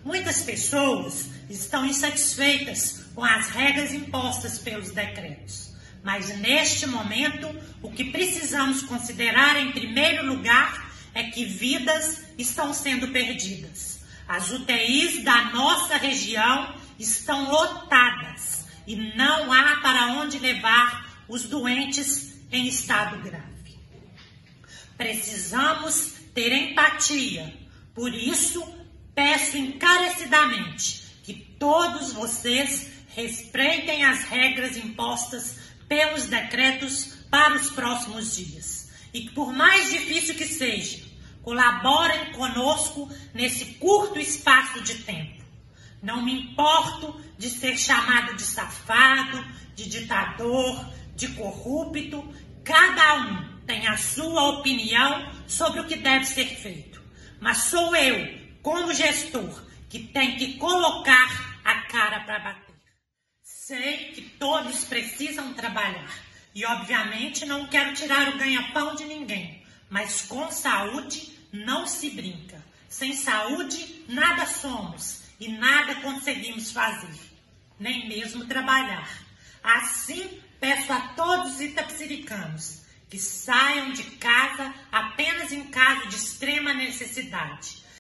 Muitas pessoas estão insatisfeitas com as regras impostas pelos decretos. Mas neste momento, o que precisamos considerar em primeiro lugar é que vidas estão sendo perdidas. As UTIs da nossa região estão lotadas e não há para onde levar os doentes em estado grave. Precisamos ter empatia. Por isso, peço encarecidamente que todos vocês respeitem as regras impostas pelos decretos para os próximos dias. E que, por mais difícil que seja, colaborem conosco nesse curto espaço de tempo. Não me importo de ser chamado de safado, de ditador, de corrupto. Cada um tem a sua opinião sobre o que deve ser feito. Mas sou eu, como gestor, que tem que colocar a cara para bater. Sei que todos precisam trabalhar e, obviamente, não quero tirar o ganha-pão de ninguém, mas com saúde não se brinca. Sem saúde, nada somos e nada conseguimos fazer, nem mesmo trabalhar. Assim, peço a todos os itapecericanos que saiam de casa apenas em caso de extrema necessidade.